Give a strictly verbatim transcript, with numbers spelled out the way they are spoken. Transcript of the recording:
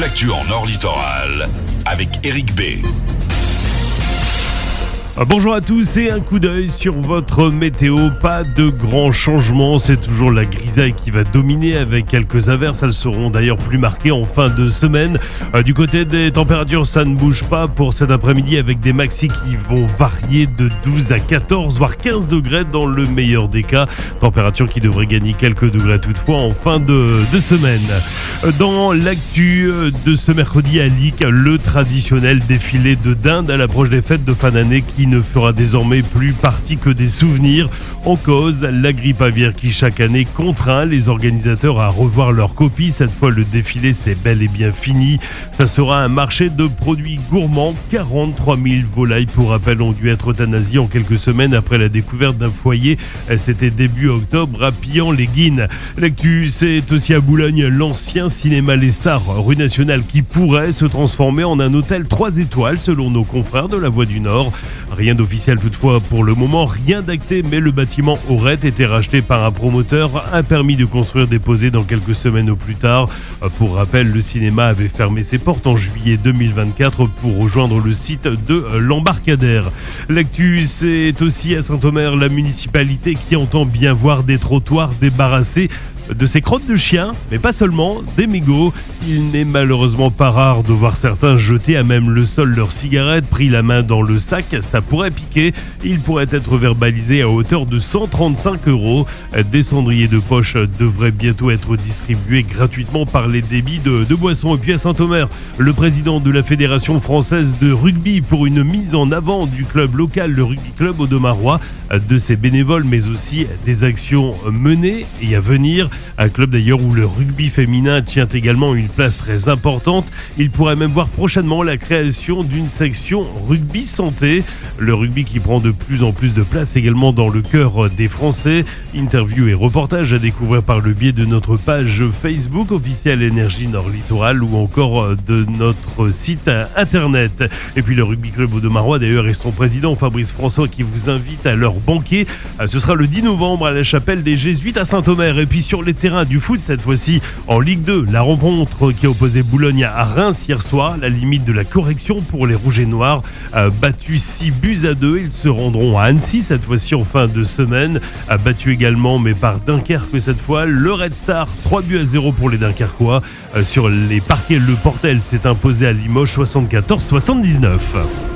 l'actu en Nord Littoral avec Eric B. Bonjour à tous et un coup d'œil sur votre météo. Pas de grands changements, c'est toujours la grisaille qui va dominer avec quelques averses. Elles seront d'ailleurs plus marquées en fin de semaine. Euh, du côté des températures, ça ne bouge pas pour cet après-midi avec des maxis qui vont varier de douze à quatorze voire quinze degrés dans le meilleur des cas. Température qui devrait gagner quelques degrés toutefois en fin de, de semaine. Dans l'actu de ce mercredi à Lic, le traditionnel défilé de dinde à l'approche des fêtes de fin d'année qui ne fera désormais plus partie que des souvenirs. En cause, la grippe aviaire qui chaque année contraint les organisateurs à revoir leur copie. Cette fois, le défilé c'est bel et bien fini. Ça sera un marché de produits gourmands. quarante-trois mille volailles, pour rappel, ont dû être euthanasiées en quelques semaines après la découverte d'un foyer. C'était début octobre à Pillan-les-Guines. L'actu, c'est aussi à Boulogne, l'ancien cinéma Les Stars, rue Nationale, qui pourrait se transformer en un hôtel trois étoiles selon nos confrères de La Voix du Nord. Rien d'officiel toutefois pour le moment, rien d'acté, mais le bâtiment aurait été racheté par un promoteur. Un permis de construire déposé dans quelques semaines au plus tard. Pour rappel, le cinéma avait fermé ses portes en juillet deux mille vingt-quatre pour rejoindre le site de l'Embarcadère. L'actu, c'est aussi à Saint-Omer, la municipalité qui entend bien voir des trottoirs débarrassés de ces crottes de chiens, mais pas seulement, des mégots. Il n'est malheureusement pas rare de voir certains jeter à même le sol leurs cigarettes, pris la main dans le sac. Ça pourrait piquer. Il pourrait être verbalisé à hauteur de cent trente-cinq euros. Des cendriers de poche devraient bientôt être distribués gratuitement par les débits de, de boissons. Et puis à Saint-Omer, le président de la Fédération française de rugby pour une mise en avant du club local, le Rugby Club Audomarois, de ses bénévoles, mais aussi des actions menées et à venir. Un club d'ailleurs où le rugby féminin tient également une place très importante. Il pourrait même voir prochainement la création d'une section rugby santé. Le rugby qui prend de plus en plus de place également dans le cœur des Français. Interview et reportage à découvrir par le biais de notre page Facebook officielle Énergie Nord Littoral ou encore de notre site internet. Et puis le Rugby Club Audomarois d'ailleurs et son président Fabrice François qui vous invite à leur banquet. Ce sera le dix novembre à la chapelle des Jésuites à Saint-Omer. Et puis sur les terrains du foot, cette fois-ci en Ligue deux, la rencontre qui a opposé Boulogne à Reims hier soir, la limite de la correction pour les Rouges et Noirs, euh, battu six buts à deux. Ils se rendront à Annecy cette fois-ci en fin de semaine, a battu également mais par Dunkerque cette fois, le Red Star, trois buts à zéro pour les Dunkerquois. Euh, sur les parquets, le Portel s'est imposé à Limoges soixante-quatorze à soixante-dix-neuf.